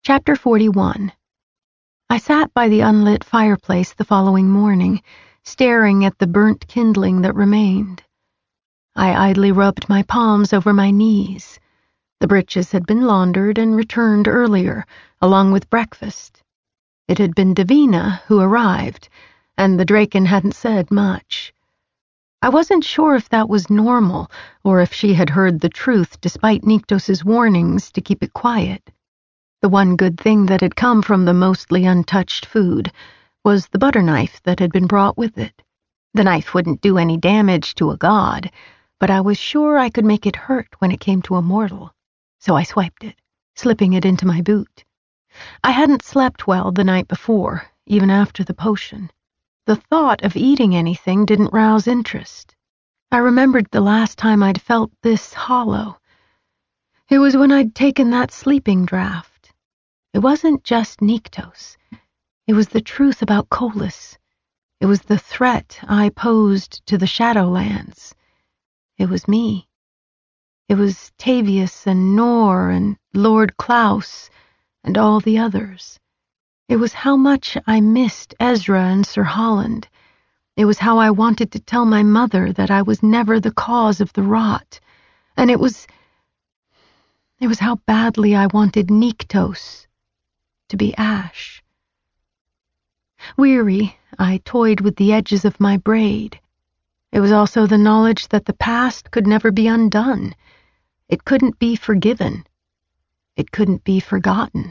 Chapter 41. I sat by the unlit fireplace the following morning, staring at the burnt kindling that remained. I idly rubbed my palms over my knees. The breeches had been laundered and returned earlier, along with breakfast. It had been Davina who arrived, and the Draken hadn't said much. I wasn't sure if that was normal, or if she had heard the truth despite Nyktos' warnings to keep it quiet. The one good thing that had come from the mostly untouched food was the butter knife that had been brought with it. The knife wouldn't do any damage to a god, but I was sure I could make it hurt when it came to a mortal, so I swiped it, slipping it into my boot. I hadn't slept well the night before, even after the potion. The thought of eating anything didn't rouse interest. I remembered the last time I'd felt this hollow. It was when I'd taken that sleeping draught. It wasn't just Nyktos. It was the truth about Kolis. It was the threat I posed to the Shadowlands. It was me. It was Tavius and Nor and Lord Klaus and all the others. It was how much I missed Ezra and Sir Holland. It was how I wanted to tell my mother that I was never the cause of the rot. And it was how badly I wanted Nyktos to be ash. Weary, I toyed with the edges of my braid. It was also the knowledge that the past could never be undone. It couldn't be forgiven. It couldn't be forgotten.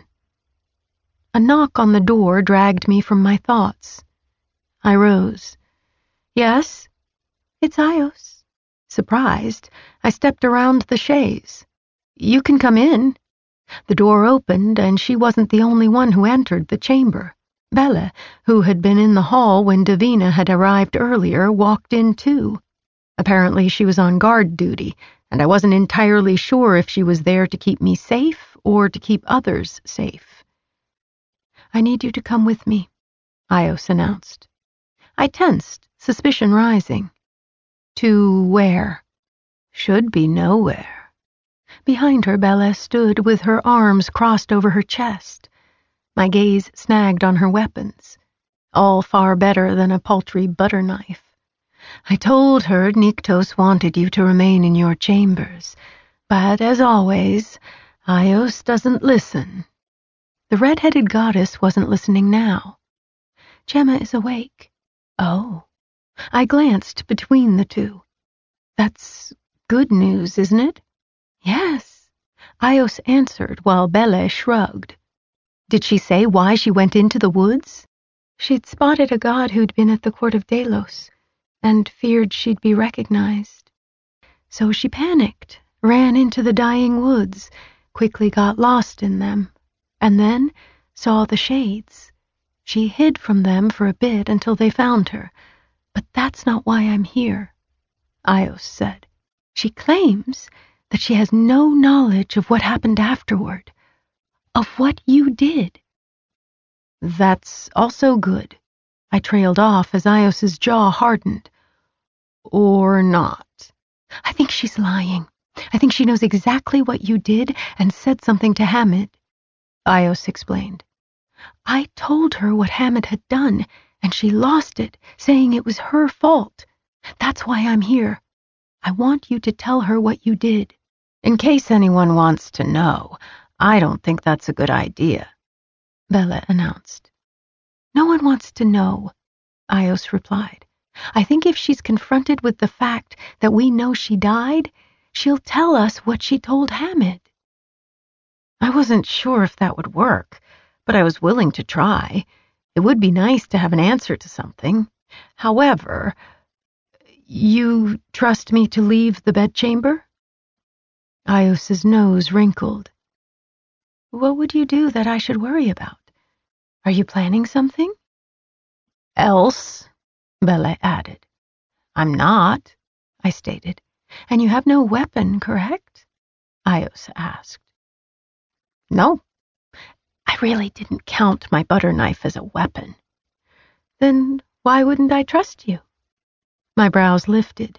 A knock on the door dragged me from my thoughts. I rose. Yes? It's Ios. Surprised, I stepped around the chaise. You can come in. The door opened, and she wasn't the only one who entered the chamber. Bella, who had been in the hall when Davina had arrived earlier, walked in too. Apparently she was on guard duty, and I wasn't entirely sure if she was there to keep me safe or to keep others safe. I need you to come with me, Ios announced. I tensed, suspicion rising. To where? Should be nowhere. Behind her, Bella stood with her arms crossed over her chest. My gaze snagged on her weapons, all far better than a paltry butter knife. I told her Nyktos wanted you to remain in your chambers, but as always, Ios doesn't listen. The red-headed goddess wasn't listening now. Gemma is awake. Oh. I glanced between the two. That's good news, isn't it? Yes, Ios answered while Bella shrugged. Did she say why she went into the woods? She'd spotted a god who'd been at the court of Delos, and feared she'd be recognized. So she panicked, ran into the dying woods, quickly got lost in them, and then saw the shades. She hid from them for a bit until they found her, but that's not why I'm here, Ios said. She claims that she has no knowledge of what happened afterward, of what you did. That's also good. I trailed off as Ios's jaw hardened. Or not. I think she's lying. I think she knows exactly what you did and said something to Hamid, Ios explained. I told her what Hamid had done, and she lost it, saying it was her fault. That's why I'm here. I want you to tell her what you did. In case anyone wants to know, I don't think that's a good idea, Bella announced. No one wants to know, Ios replied. I think if she's confronted with the fact that we know she died, she'll tell us what she told Hamid. I wasn't sure if that would work, but I was willing to try. It would be nice to have an answer to something. However, you trust me to leave the bedchamber? Ios's nose wrinkled. What would you do that I should worry about? Are you planning something? Else, Bella added. I'm not, I stated. And you have no weapon, correct? Ios asked. No. I really didn't count my butter knife as a weapon. Then why wouldn't I trust you? My brows lifted.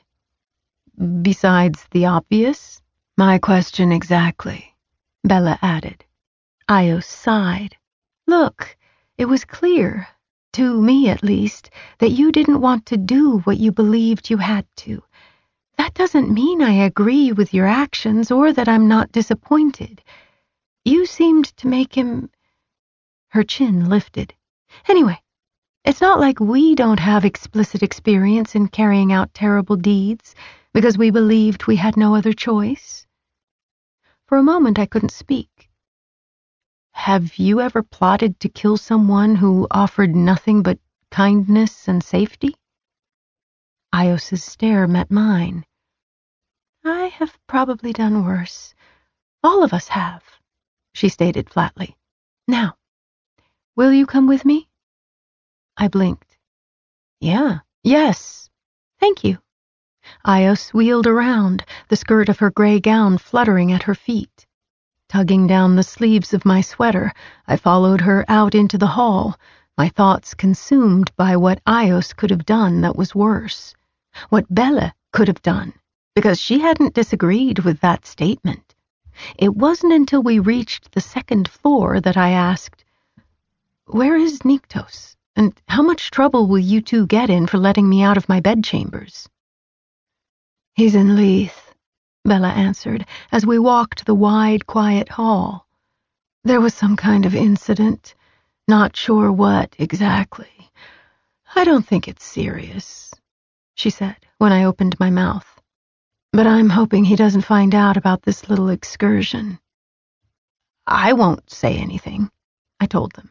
Besides the obvious? My question exactly, Bella added. Ios sighed. Look, it was clear, to me at least, that you didn't want to do what you believed you had to. That doesn't mean I agree with your actions or that I'm not disappointed. You seemed to make him... Her chin lifted. Anyway, it's not like we don't have explicit experience in carrying out terrible deeds because we believed we had no other choice. For a moment I couldn't speak. Have you ever plotted to kill someone who offered nothing but kindness and safety? Ios's stare met mine. I have probably done worse. All of us have, she stated flatly. Now, will you come with me? I blinked. Yes. Thank you. Ios wheeled around, the skirt of her gray gown fluttering at her feet. Tugging down the sleeves of my sweater, I followed her out into the hall, my thoughts consumed by what Ios could have done that was worse. What Bella could have done, because she hadn't disagreed with that statement. It wasn't until we reached the second floor that I asked, "Where is Niktos? And how much trouble will you two get in for letting me out of my bedchambers?" "He's in Leith," Bella answered, as we walked the wide, quiet hall. "There was some kind of incident. Not sure what, exactly. I don't think it's serious," she said, when I opened my mouth. "But I'm hoping he doesn't find out about this little excursion." "I won't say anything," I told them.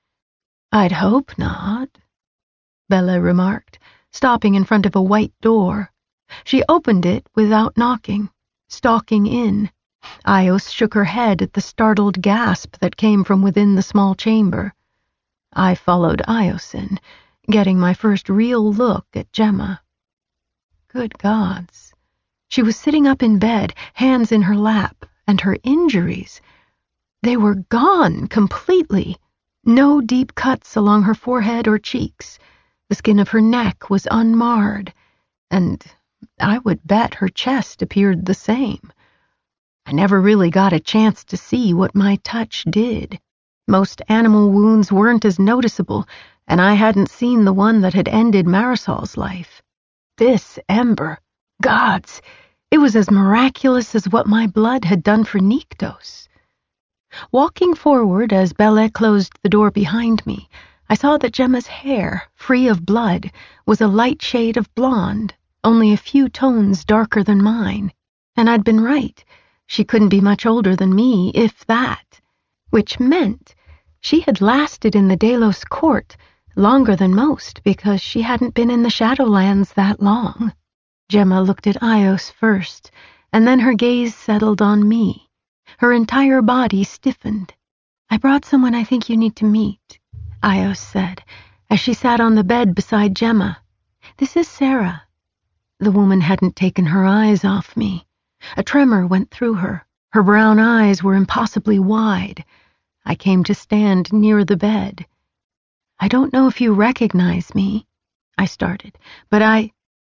"I'd hope not," Bella remarked, stopping in front of a white door. She opened it without knocking, stalking in. Ios shook her head at the startled gasp that came from within the small chamber. I followed Ios in, getting my first real look at Gemma. Good gods. She was sitting up in bed, hands in her lap, and her injuries, they were gone completely. No deep cuts along her forehead or cheeks. The skin of her neck was unmarred, and I would bet her chest appeared the same. I never really got a chance to see what my touch did. Most animal wounds weren't as noticeable, and I hadn't seen the one that had ended Marisol's life. This ember, gods, it was as miraculous as what my blood had done for Niktos. Walking forward as Bella closed the door behind me, I saw that Gemma's hair, free of blood, was a light shade of blonde, only a few tones darker than mine. And I'd been right. She couldn't be much older than me, if that. Which meant she had lasted in the Delos court longer than most because she hadn't been in the Shadowlands that long. Gemma looked at Ios first, and then her gaze settled on me. Her entire body stiffened. "I brought someone I think you need to meet," Ios said, as she sat on the bed beside Gemma. "This is Sarah." The woman hadn't taken her eyes off me. A tremor went through her. Her brown eyes were impossibly wide. I came to stand near the bed. "I don't know if you recognize me," I started, "but I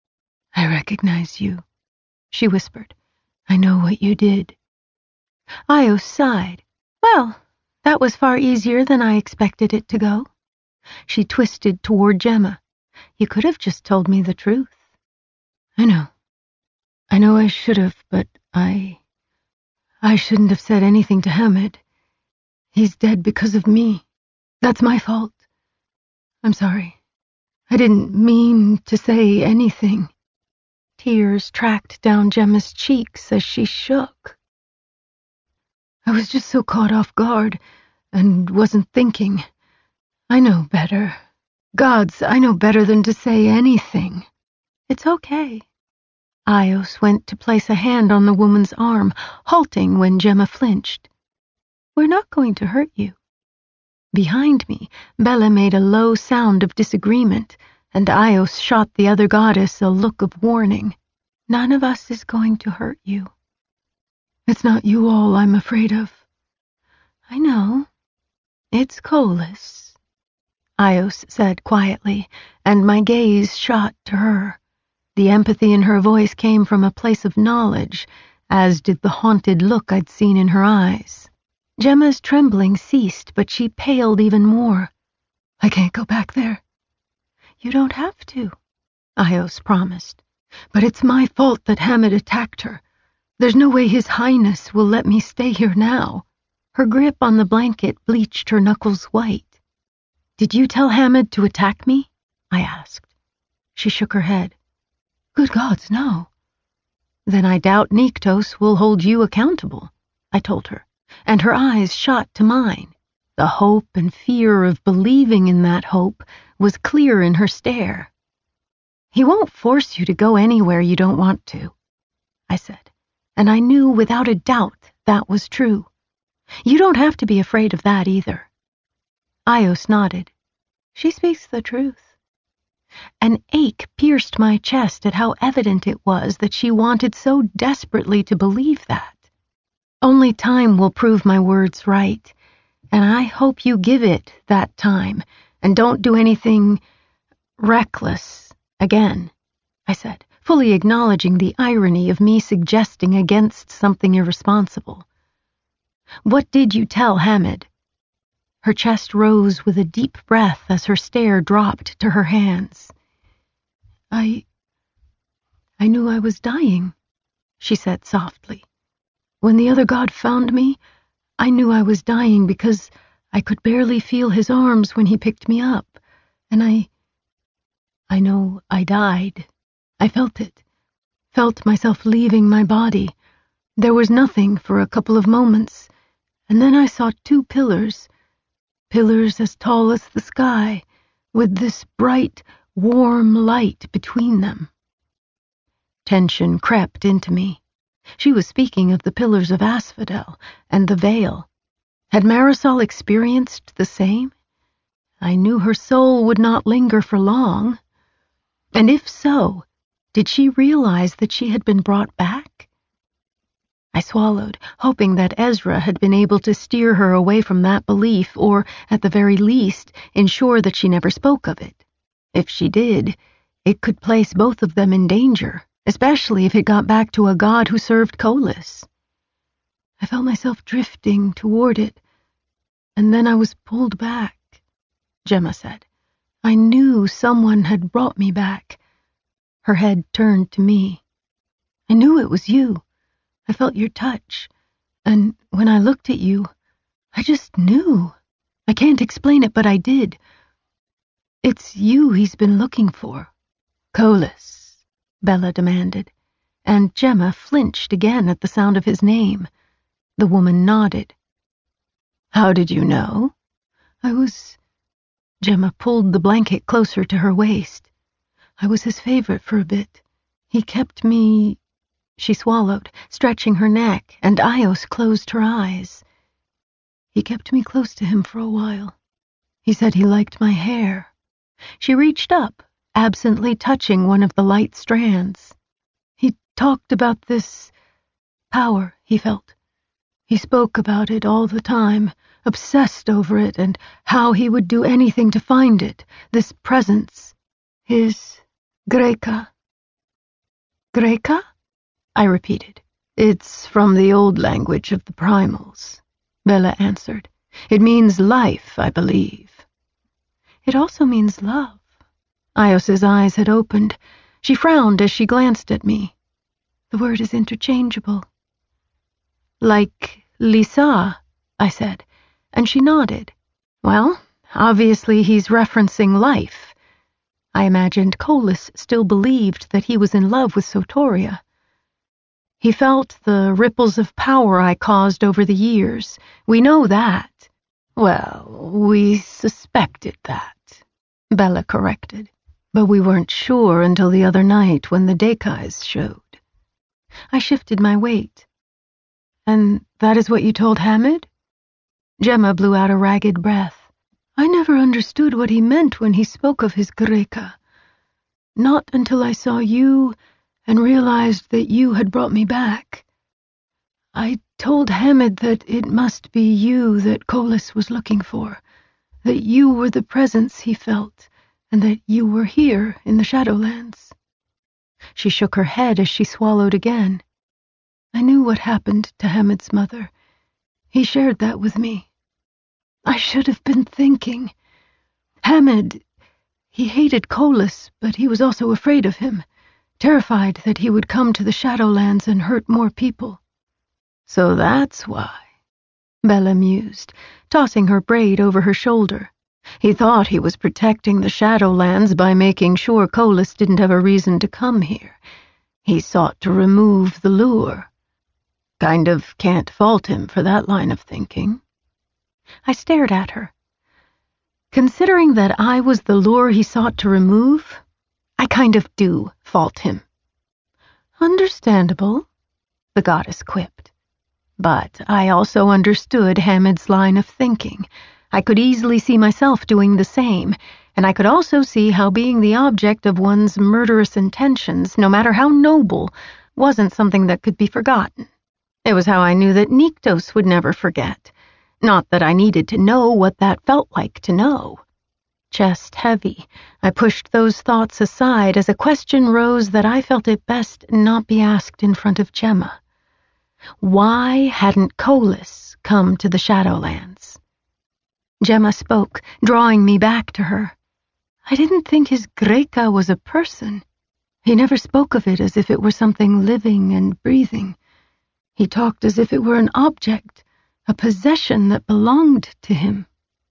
recognize you," she whispered. "I know what you did." Ios sighed. "Well, that was far easier than I expected it to go." She twisted toward Gemma. "You could have just told me the truth." "I know. I know I should have, but I shouldn't have said anything to Hamed. He's dead because of me. That's my fault. I'm sorry. I didn't mean to say anything." Tears tracked down Gemma's cheeks as she shook. "I was just so caught off guard and wasn't thinking. I know better. Gods, I know better than to say anything." "It's okay." Ios went to place a hand on the woman's arm, halting when Gemma flinched. "We're not going to hurt you." Behind me, Bella made a low sound of disagreement, and Ios shot the other goddess a look of warning. "None of us is going to hurt you." "It's not you all I'm afraid of." "I know. It's Kolis," Ios said quietly, and my gaze shot to her. The empathy in her voice came from a place of knowledge, as did the haunted look I'd seen in her eyes. Gemma's trembling ceased, but she paled even more. I can't go back there. You don't have to, Ios promised. But it's my fault that Hammett attacked her. There's no way His Highness will let me stay here now. Her grip on the blanket bleached her knuckles white. Did you tell Hammett to attack me? I asked. She shook her head. Good gods, no. Then I doubt Nyktos will hold you accountable, I told her, and her eyes shot to mine. The hope and fear of believing in that hope was clear in her stare. He won't force you to go anywhere you don't want to, I said, and I knew without a doubt that was true. You don't have to be afraid of that either. Ios nodded. She speaks the truth. An ache pierced my chest at how evident it was that she wanted so desperately to believe that. Only time will prove my words right, and I hope you give it that time and don't do anything reckless again, I said, fully acknowledging the irony of me suggesting against something irresponsible. What did you tell Hammett? Her chest rose with a deep breath as her stare dropped to her hands. I knew I was dying, she said softly. When the other god found me, I knew I was dying because I could barely feel his arms when he picked me up, and I know I died. I felt it, felt myself leaving my body. There was nothing for a couple of moments, and then I saw two pillars as tall as the sky, with this bright, warm light between them. Tension crept into me. She was speaking of the pillars of Asphodel and the veil. Had Marisol experienced the same? I knew her soul would not linger for long. And if so, did she realize that she had been brought back? I swallowed, hoping that Ezra had been able to steer her away from that belief, or, at the very least, ensure that she never spoke of it. If she did, it could place both of them in danger, especially if it got back to a god who served Kolis. I felt myself drifting toward it, and then I was pulled back, Gemma said. I knew someone had brought me back. Her head turned to me. I knew it was you. I felt your touch, and when I looked at you, I just knew. I can't explain it, but I did. It's you he's been looking for. Kolis, Bella demanded, and Gemma flinched again at the sound of his name. The woman nodded. How did you know? Gemma pulled the blanket closer to her waist. I was his favorite for a bit. He kept me... She swallowed, stretching her neck, and Ios closed her eyes. He kept me close to him for a while. He said he liked my hair. She reached up, absently touching one of the light strands. He talked about this power he felt. He spoke about it all the time, obsessed over it, and how he would do anything to find it, this presence, his Greca. Greca? I repeated. It's from the old language of the primals, Bella answered. It means life, I believe. It also means love. Ios's eyes had opened. She frowned as she glanced at me. The word is interchangeable. Like Lisa, I said, and she nodded. Well, obviously he's referencing life. I imagined Kolis still believed that he was in love with Sotoria. He felt the ripples of power I caused over the years. We know that. Well, we suspected that, Bella corrected. But we weren't sure until the other night when the Dekais showed. I shifted my weight. And that is what you told Hammett? Gemma blew out a ragged breath. I never understood what he meant when he spoke of his Greca. Not until I saw you and realized that you had brought me back. I told Hammett that it must be you that Kolis was looking for, that you were the presence he felt, and that you were here in the Shadowlands. She shook her head as she swallowed again. I knew what happened to Hammett's mother. He shared that with me. I should have been thinking. Hammond, he hated Kolis, but he was also afraid of him, terrified that he would come to the Shadowlands and hurt more people. So that's why, Bella mused, tossing her braid over her shoulder. He thought he was protecting the Shadowlands by making sure Kolis didn't have a reason to come here. He sought to remove the lure. Kind of can't fault him for that line of thinking. I stared at her. Considering that I was the lure he sought to remove, I kind of do fault him. Understandable, the goddess quipped. But I also understood Hammond's line of thinking. I could easily see myself doing the same, and I could also see how being the object of one's murderous intentions, no matter how noble, wasn't something that could be forgotten. It was how I knew that Nyktos would never forget. Not that I needed to know what that felt like to know. Chest heavy, I pushed those thoughts aside as a question rose that I felt it best not be asked in front of Gemma. Why hadn't Kolis come to the Shadowlands? Gemma spoke, drawing me back to her. I didn't think his Greka was a person. He never spoke of it as if it were something living and breathing. He talked as if it were an object, a possession that belonged to him.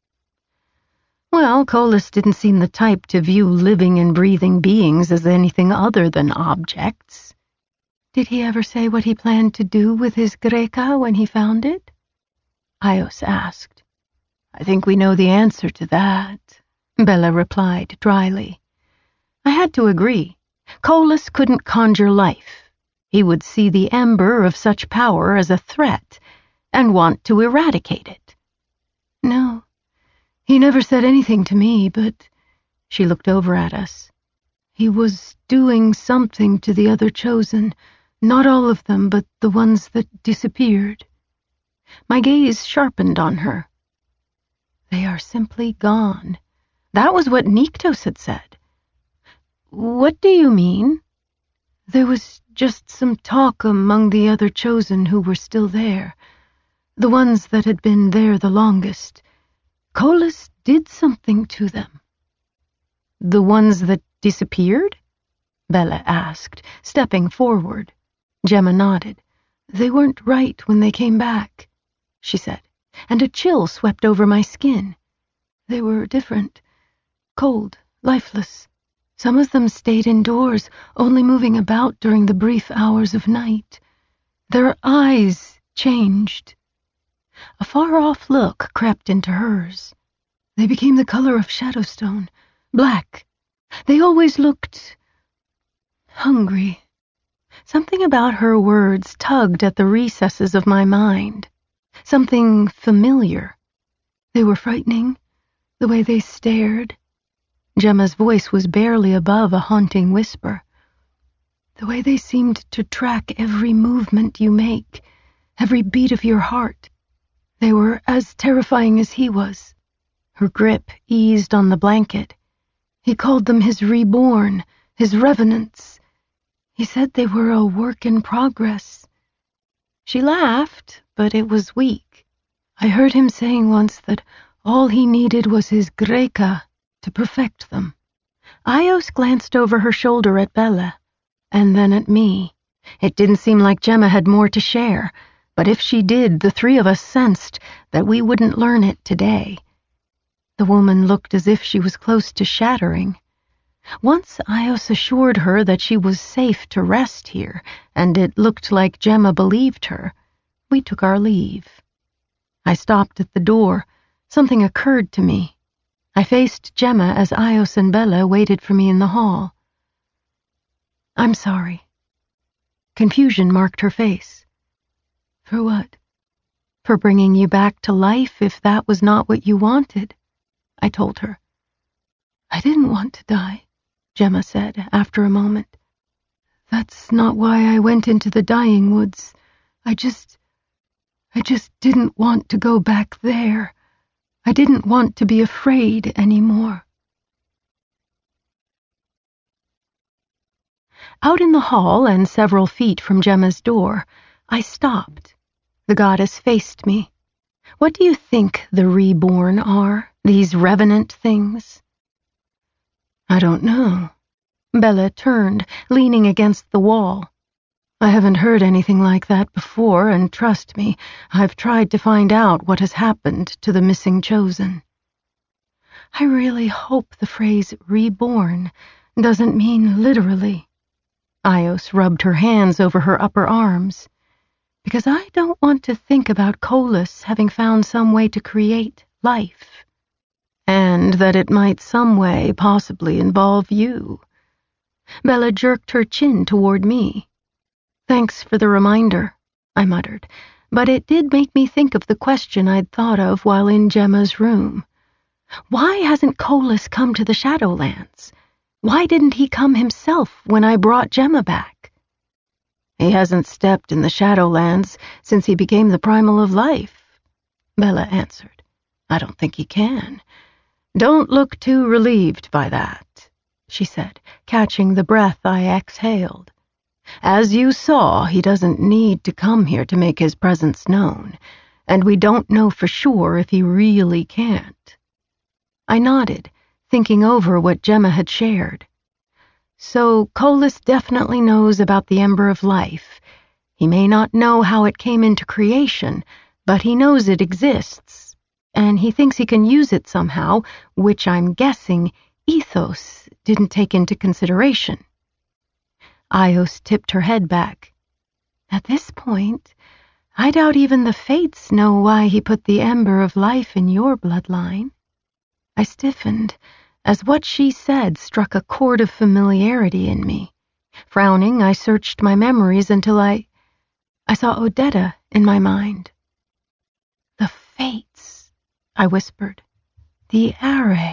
Well, Kolis didn't seem the type to view living and breathing beings as anything other than objects. Did he ever say what he planned to do with his Greka when he found it? Ios asked. I think we know the answer to that, Bella replied dryly. I had to agree. Kolis couldn't conjure life. He would see the ember of such power as a threat and want to eradicate it. No, he never said anything to me, but she looked over at us. He was doing something to the other chosen, not all of them, but the ones that disappeared. My gaze sharpened on her. They are simply gone. That was what Nyktos had said. What do you mean? There was just some talk among the other chosen who were still there, the ones that had been there the longest. Kolis did something to them. The ones that disappeared? Bella asked, stepping forward. Gemma nodded. They weren't right when they came back, she said, and a chill swept over my skin. They were different, cold, lifeless. Some of them stayed indoors, only moving about during the brief hours of night. Their eyes changed. A far-off look crept into hers. They became the color of Shadowstone, black. They always looked hungry. Something about her words tugged at the recesses of my mind. Something familiar. They were frightening, the way they stared. Gemma's voice was barely above a haunting whisper. The way they seemed to track every movement you make, every beat of your heart. They were as terrifying as he was. Her grip eased on the blanket. He called them his reborn, his revenants. He said they were a work in progress. She laughed, but it was weak. I heard him saying once that all he needed was his Greka to perfect them. Ios glanced over her shoulder at Bella, and then at me. It didn't seem like Gemma had more to share, but if she did, the three of us sensed that we wouldn't learn it today. The woman looked as if she was close to shattering. Once Ios assured her that she was safe to rest here, and it looked like Gemma believed her, we took our leave. I stopped at the door. Something occurred to me. I faced Gemma as Ios and Bella waited for me in the hall. I'm sorry. Confusion marked her face. For what? For bringing you back to life if that was not what you wanted, I told her. I didn't want to die, Gemma said after a moment. That's not why I went into the dying woods. I just didn't want to go back there. I didn't want to be afraid anymore. Out in the hall and several feet from Gemma's door, I stopped. The goddess faced me. What do you think the reborn are, these revenant things? I don't know. Bella turned, leaning against the wall. I haven't heard anything like that before, and trust me, I've tried to find out what has happened to the missing chosen. I really hope the phrase reborn doesn't mean literally. Ios rubbed her hands over her upper arms. Because I don't want to think about Kolis having found some way to create life. And that it might some way possibly involve you. Bella jerked her chin toward me. Thanks for the reminder, I muttered, but it did make me think of the question I'd thought of while in Gemma's room. Why hasn't Kolis come to the Shadowlands? Why didn't he come himself when I brought Gemma back? He hasn't stepped in the Shadowlands since he became the primal of life, Bella answered. I don't think he can. Don't look too relieved by that, she said, catching the breath I exhaled. As you saw, he doesn't need to come here to make his presence known, and we don't know for sure if he really can't. I nodded, thinking over what Gemma had shared. So Kolis definitely knows about the Ember of Life. He may not know how it came into creation, but he knows it exists, and he thinks he can use it somehow, which I'm guessing Ethos didn't take into consideration. Ios tipped her head back. At this point, I doubt even the Fates know why he put the Ember of Life in your bloodline. I stiffened, as what she said struck a chord of familiarity in me. Frowning, I searched my memories until I saw Odetta in my mind. The Fates, I whispered. The Array.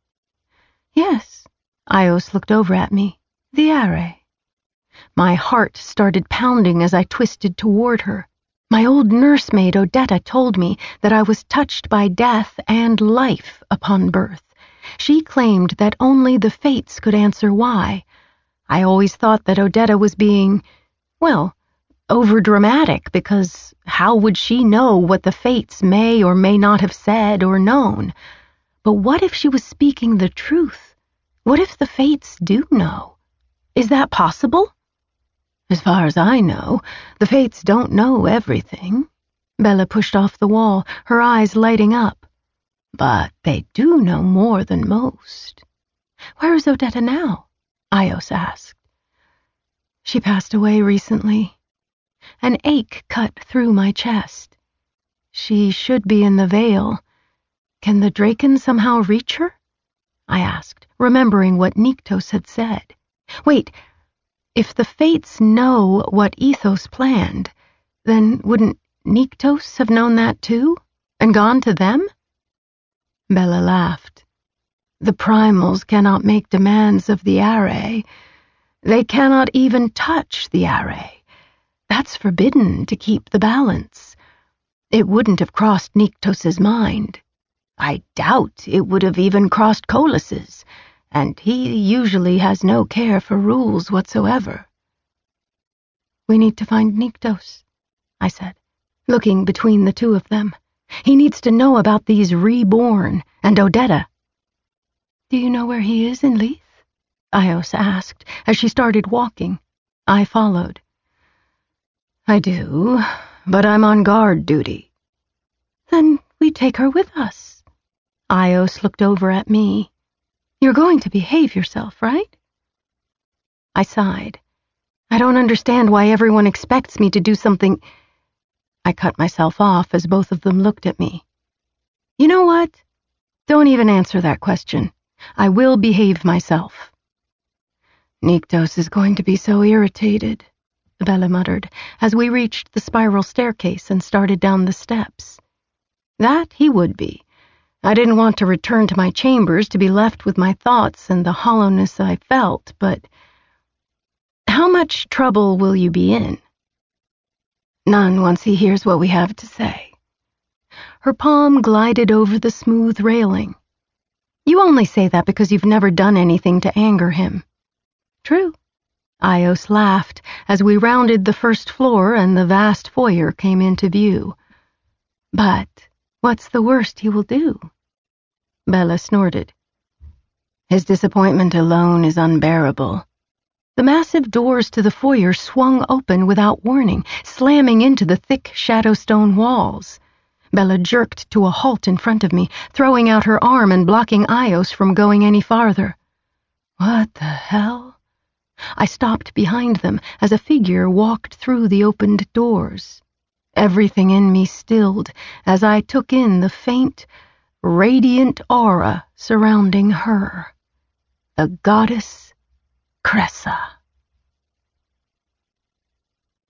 Yes, Ios looked over at me. The Array. My heart started pounding as I twisted toward her. My old nursemaid Odetta told me that I was touched by death and life upon birth. She claimed that only the Fates could answer why. I always thought that Odetta was being, well, overdramatic, because how would she know what the Fates may or may not have said or known? But what if she was speaking the truth? What if the Fates do know? Is that possible? As far as I know, the Fates don't know everything. Bella pushed off the wall, her eyes lighting up. But they do know more than most. Where is Odetta now? Ios asked. She passed away recently. An ache cut through my chest. She should be in the Vale. Can the Draken somehow reach her? I asked, remembering what Nyktos had said. Wait, if the Fates know what Ethos planned, then wouldn't Nyktos have known that too, and gone to them? Bella laughed. The primals cannot make demands of the Array. They cannot even touch the Array. That's forbidden to keep the balance. It wouldn't have crossed Nyktos's mind. I doubt it would have even crossed Kolis's, and he usually has no care for rules whatsoever. We need to find Nyktos, I said, looking between the two of them. He needs to know about these reborn and Odetta. Do you know where he is in Leith? Ios asked as she started walking. I followed. I do, but I'm on guard duty. Then we take her with us. Ios looked over at me. You're going to behave yourself, right? I sighed. I don't understand why everyone expects me to do something. I cut myself off as both of them looked at me. You know what? Don't even answer that question. I will behave myself. Nyktos is going to be so irritated, Bella muttered, as we reached the spiral staircase and started down the steps. That he would be. I didn't want to return to my chambers to be left with my thoughts and the hollowness I felt, but how much trouble will you be in? None once he hears what we have to say. Her palm glided over the smooth railing. You only say that because you've never done anything to anger him. True. Ios laughed as we rounded the first floor and the vast foyer came into view. But What's the worst he will do? Bella snorted. His disappointment alone is unbearable. The massive doors to the foyer swung open without warning, slamming into the thick shadowstone walls. Bella jerked to a halt in front of me, throwing out her arm and blocking Ios from going any farther. What the hell? I stopped behind them as a figure walked through the opened doors. Everything in me stilled as I took in the faint, radiant aura surrounding her. The goddess Cressa.